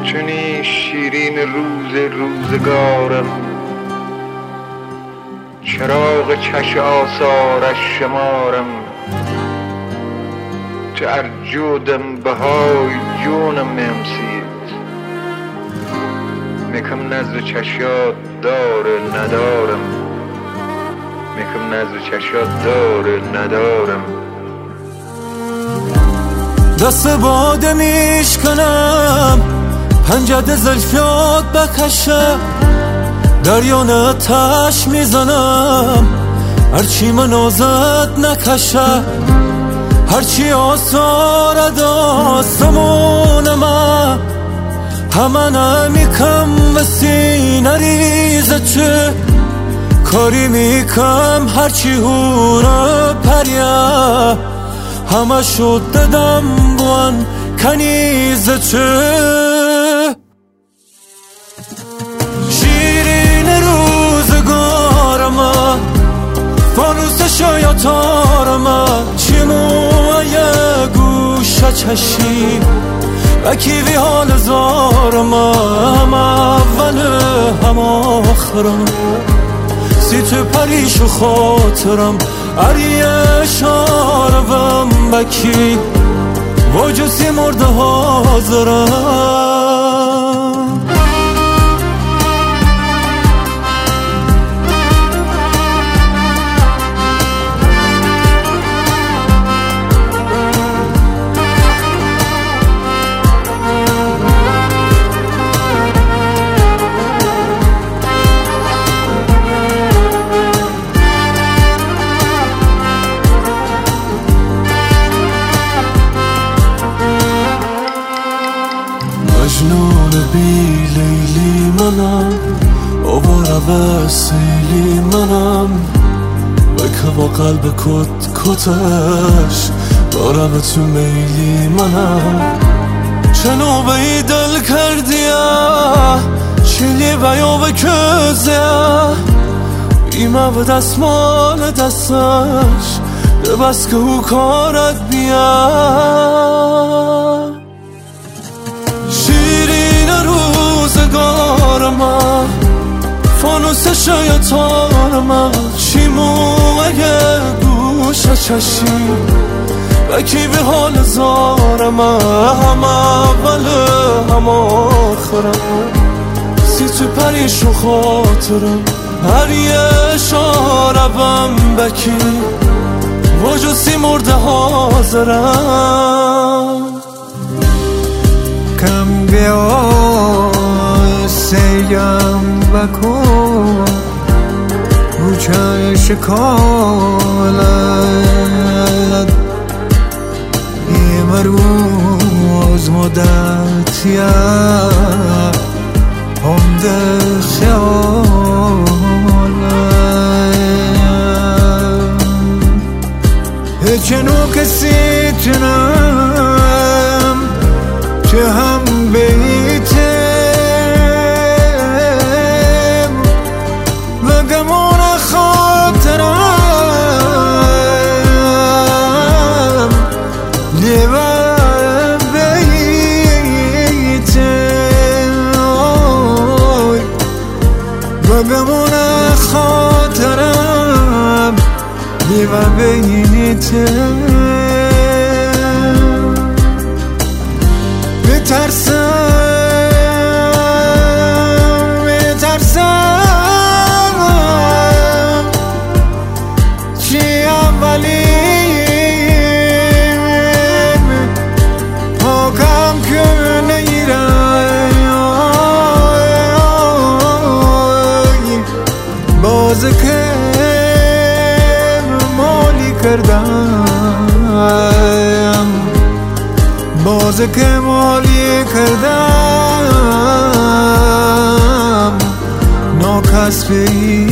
چنین شیرین روزگارم، چراغ چش آثارش شمارم. چه ارجودم بهای جونم میمسید، میکم نظر چشات داره ندارم، میکم نظر چشات داره ندارم. دست باده میشکنم، پنجد زلفیات بکشه، دریان آتش میزنم، هرچی من آزد نکشه، هرچی آثار داستمونم همه نمیکم و سینه ریزه. چه کاری میکم هرچی هورا پریا، همه شد دادم بوان کنیزه. چه شیرین روزگارم، فانوس شایطارم، چی موی گوشه چشی و کیوی حال زارم، هم اول هم آخرم، سی تو پریش و خاطرم، عریه شارم بکی واجسی مرده حاضرم. مجنون بی لیلی منم، آواره و سیلی منم، بکه با قلب کتش دارم تو میلی منم. چنو به دل کردیا چلی بیا به کزه، ایمه به دستمال دستش ده بس که او کارت بیا. روزگارم، فانوس شایطارم، چی موه گوشه چشی و کی به حال زارم، هم اول هم آخرم، سی تو پریش و خاطرم، هر یه شاربم بکی واجسی مرده حاضرم. کم بیا سیم بکن رو چشم کالت، یه روز مدتیه هم ده خیالت، چنو کسی تنم که هم بیتم و گمون خاطرم، لیوان بیتم و گمون خاطرم، لیوان بیتم. میترسم چی اولیم پاکم که نیرم، باز که مالی کردم، باز که مالی کردم، ناکس بی